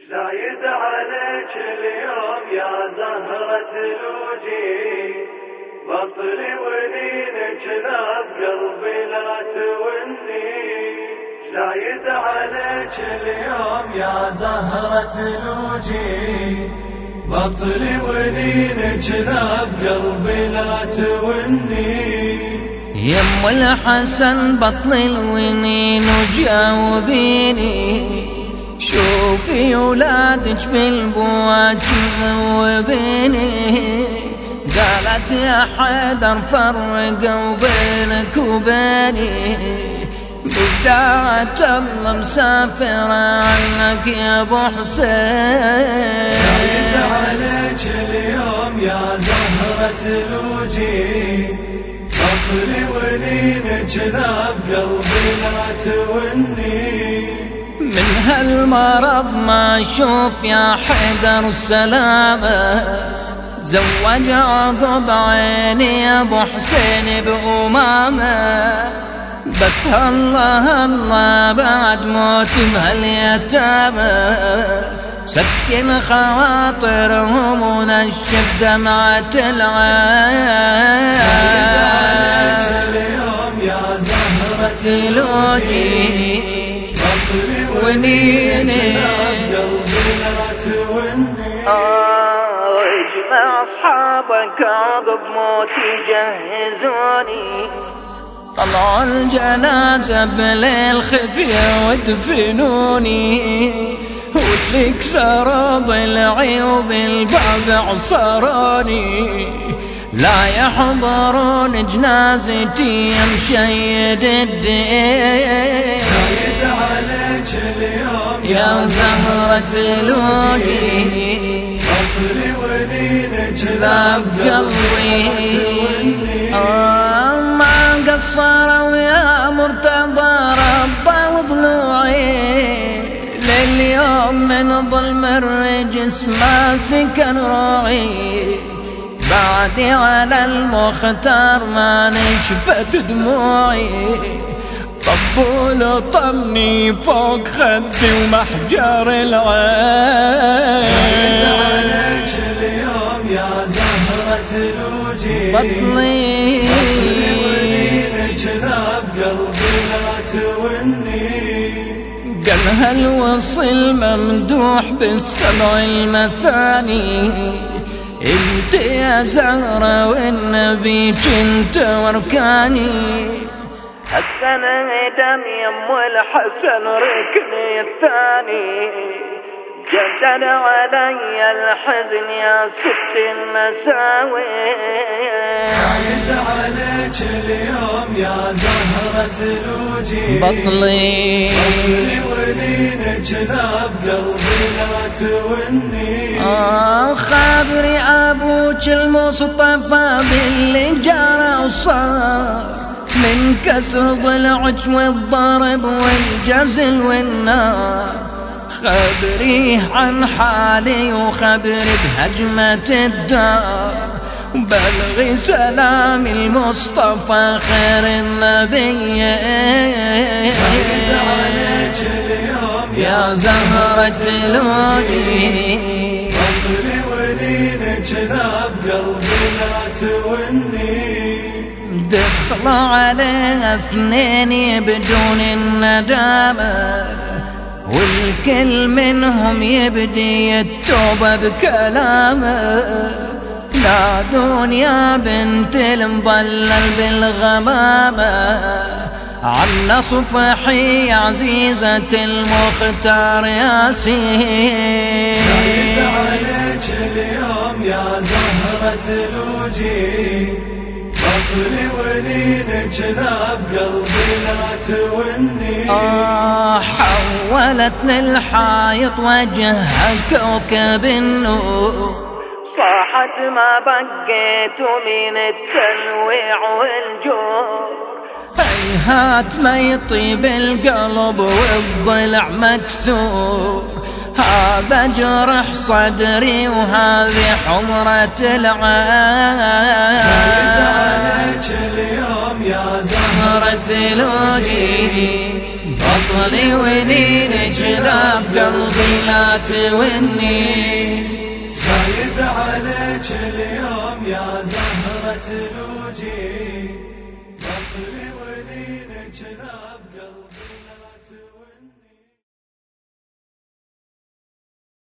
زايد عليك اليوم يا زهرة الوجي، بطلي ونينك ذاب قلبي لا توني. زايد عليك اليوم يا زهرة الوجي، بطلي ونينك ذاب قلبي لا توني. يم الحسن بطل الونين وجاوبيني، شوفي ولادك بالبواج ذوبيني. قالت يا حيدر فرقوا بينك وبيني، بداعة الله مسافر عنك يا ابو حسين. زايد عليك اليوم يا زهرة الوجي، بطلي ونينك ذاب قلبي لا توني. من هالمرض ما اشوف يا حيدر السلامة، زوج عقب عيني يا ابو حسين بأمامة. بس الله الله بعد موت بهاليتامى، سكن خواطرهم ونشف دمعة العين. زايد عليك اليوم يا زهرة الوجي، بطلي ونينك ذاب قلبي لا توني. اجمع اصحابك عقب موتي جهزوني، طلعوا الجنازة بليل خفية ودفنوني. واللي كسروا ضلعي وبالباب عصروني، لا يحضرون جنازتي مشيد الدين. زايد عليك اليوم يا زهرة الوجي، بطلي ونينك ذاب قلبي ما قصروا يا مرتضى ربا وضلوعي. لليوم من ظلم الرجس ما سكن روعي، بعدي على المختار ما نشفت دموعي. طبوا طمني فوق خدي ومحجر العين. زايد عليك اليوم يا زهرة الوجي، بطلي ونينك ذاب قلبي لا توني. قال هالوصل ممدوح بالسبع المثاني، انت يا زهرة والنبي كنت واركاني. السنة دم يم الحسن ركني الثاني، جدد علي الحزن يا ست المساوي. زايد عليك اليوم يا زهرة الوجي، بطلي ونينك ذاب قلبي لا توني. خابري ابوك المصطفى باللي جرى وصار، من كسر ضلعك والضرب والجزل والنار. خبريه عن حالي وخبري بهجمة الدار، بلغي سلام المصطفى خير النبي. زايد عليك اليوم يا زهرة الوجي، بطلي ونينك ذاب قلبي لا توني. دخل عليها اثنين بدون الندامة، والكل منهم يبدي التوبة بكلامه. نادون يا بنت المضلل بالغمامة، عنا صفحي عزيزة المختار ياسين. زايد عليك اليوم يا زهرة الوجي، بطلي ونينك ذاب قلبي لا توني. حولتني الحائط وجهها كوكب النور، صاحت ما بقيت من التلويع والجور. هيهات ما يطيب القلب والضلع مكسور، هذا جرح صدري وهذه حمرة العين. زايد عليك اليوم يا زهرة الوجي، بطلي ولين جذاب قلبي لا توني. زايد عليك اليوم يا زهرة الورد